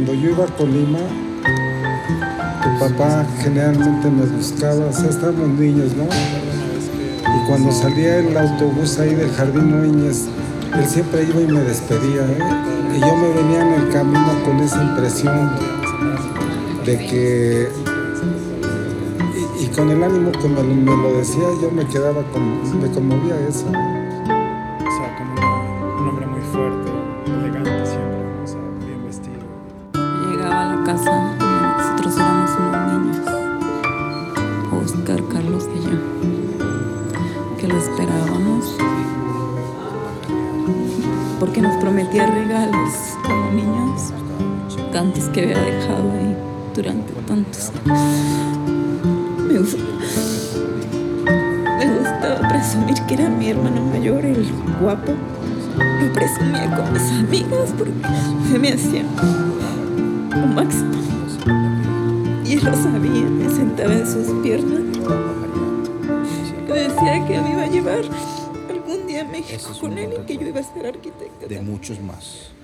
cuando yo iba a Colima, tu papá generalmente me buscaba, o sea, estábamos niños, ¿no? Y cuando salía el autobús ahí del Jardín Núñez, él siempre iba y me despedía, ¿eh? Y yo me venía en el camino con esa impresión de que, y con el ánimo que me lo decía, yo me quedaba me conmovía eso. O sea, como un hombre muy fuerte, elegante siempre, ¿no? O sea, bien vestido. Llegaba a la casa cuando nosotros éramos unos niños, Oscar, Carlos y yo, que lo esperábamos porque nos prometía regalos como niños, tantos que había dejado ahí durante tantos años. Me gustaba presumir que era mi hermano mayor, el guapo. Lo presumía con mis amigas porque se me hacía lo máximo. Y él lo sabía, me sentaba en sus piernas. Me decía que me iba a llevar algún día a México con él y que yo iba a ser arquitecta. De muchos más.